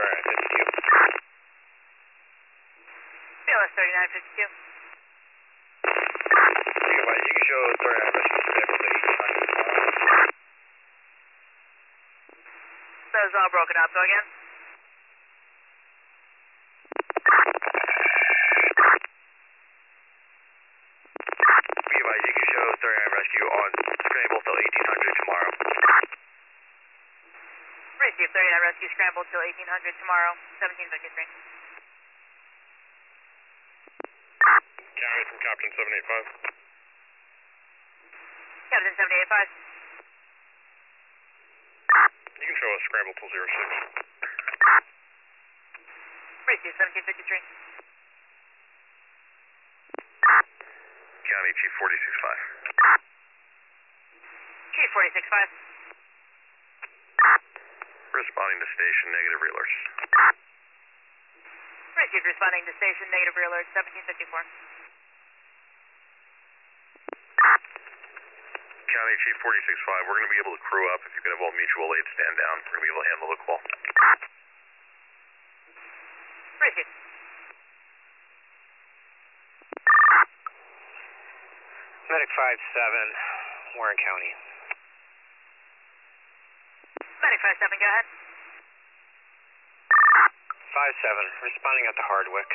Alright, 52. BLS 3952. Gigabyte, you can show 39 rescue scramble to 1800 tomorrow. That was all broken up. Go again. Gigabyte, you can show 39 rescue on scramble till 1800 tomorrow. Receive 39 rescue scrambled till 1800 tomorrow. 1753. County from Captain 785. Captain 785. You can show a scramble till 06. Receive 1753. County Chief 465. Chief 465. Responding to station, negative realers. Receive responding to station, negative rear alert, 1754. County Chief 465, we're going to be able to crew up if you can have all mutual aid stand down. We're going to be able to handle the call. Receive. Medic 57, Warren County. Medic 57, go ahead. 57, responding at the Hardwick.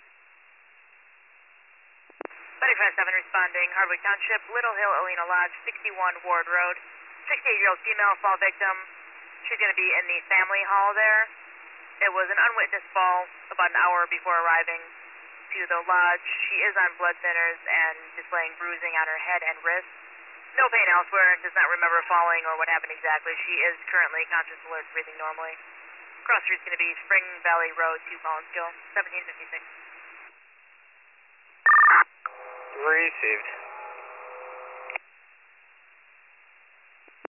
Medic 57 responding, Hardwick Township, Little Hill, Alina Lodge, 61 Ward Road. 68-year-old female fall victim. She's going to be in the family hall there. It was an unwitnessed fall about an hour before arriving to the lodge. She is on blood thinners and displaying bruising on her head and wrist. No pain elsewhere, does not remember falling or what happened exactly. She is currently conscious, alert, breathing normally. Cross street's going to be Spring Valley Road to Collinskill, 1756. Received.